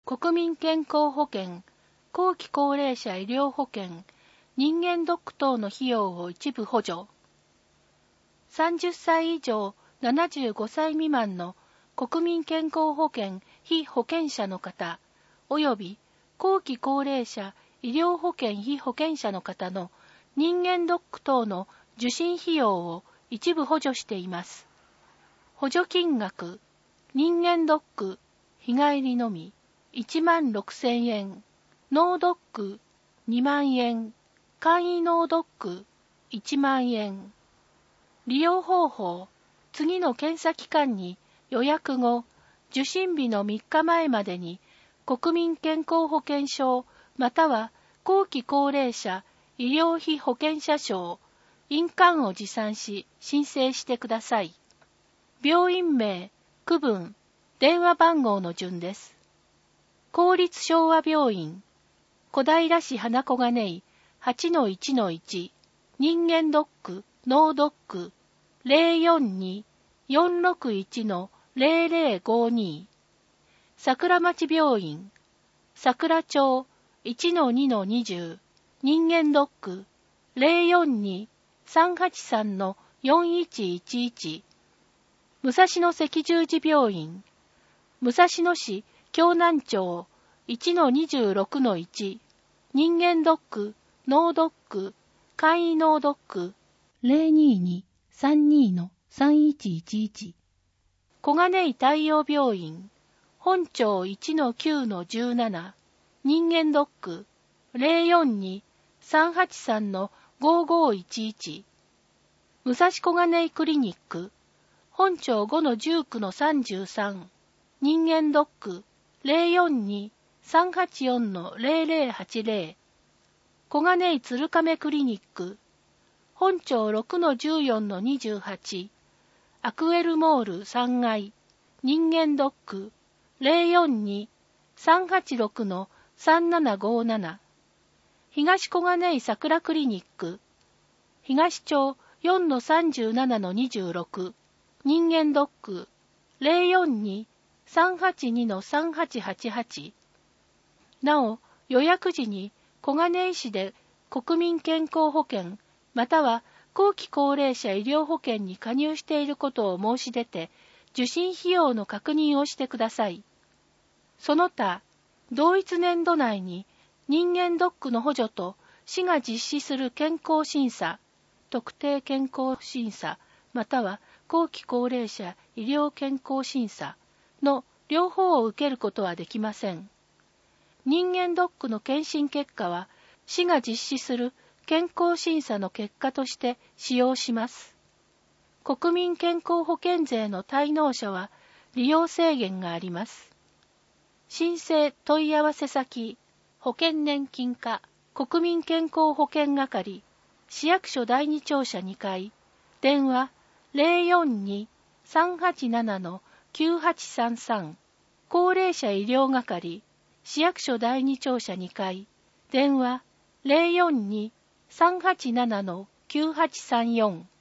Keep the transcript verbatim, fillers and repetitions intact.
国民健康保険、後期高齢者医療保険、人間ドック等の費用を一部補助。さんじゅっさい以上ななじゅうごさい未満の国民健康保険被保険者の方、及び後期高齢者医療保険被保険者の方の人間ドック等の受診費用を一部補助しています。補助金額、人間ドック、日帰りのみ、いちまんろくせんえん、脳ドック、にまんえん、簡易脳ドック、いちまんえん。利用方法、次の検査機関に予約後、受診日のみっかまえまでに国民健康保険証または後期高齢者医療費保険者証、印鑑を持参し申請してください。病院名、区分、電話番号の順です。公立昭和病院、小平市花小金井 はちのいちのいち、人間ドック、脳ドック、ゼロよんに よんろくいち のゼロゼロごに。桜町病院、桜町 いちのにのにじゅう、人間ドック、ゼロよんに さんはちさんのよんいちいちいち。武蔵野赤十字病院、武蔵野市京南町 いちのにじゅうろくのいち、人間ドック、脳ドック、簡易脳ドック、ゼロにに さんにのさんいちいちいち。小金井太陽病院、本町 いちのきゅうのじゅうなな、人間ドック、ゼロよんに さんはちさんのごごいちいち。武蔵小金井クリニック、本町 ごのじゅうきゅうのさんじゅうさん、人間ドック、ゼロよんに さんはちよんのゼロゼロはちゼロ。小金井鶴亀クリニック、本町 ろくのじゅうよんのにじゅうはち、アクエルモールさんがい、人間ドック、ゼロよんに さんはちろくのさんななごなな。東小金井桜クリニック、東町 よんのさんじゅうななのにじゅうろく、人間ドック、ゼロよんに さんはちにのさんはちはちはち。なお、予約時に小金井市で国民健康保険または後期高齢者医療保険に加入していることを申し出て、受診費用の確認をしてください。その他、同一年度内に人間ドックの補助と市が実施する健康審査、特定健康審査または後期高齢者医療健康審査の両方を受けることはできません。人間ドックの検診結果は市が実施する健康審査の結果として使用します。国民健康保険税の滞納者は利用制限があります。申請問い合わせ先、保険年金課、国民健康保険係、市役所第二庁舎にかい、電話 ゼロよんに さんはちななのきゅうはちさんさん、高齢者医療係、市役所第二庁舎にかい、電話 ゼロよんに さんはちななのきゅうはちさんよん。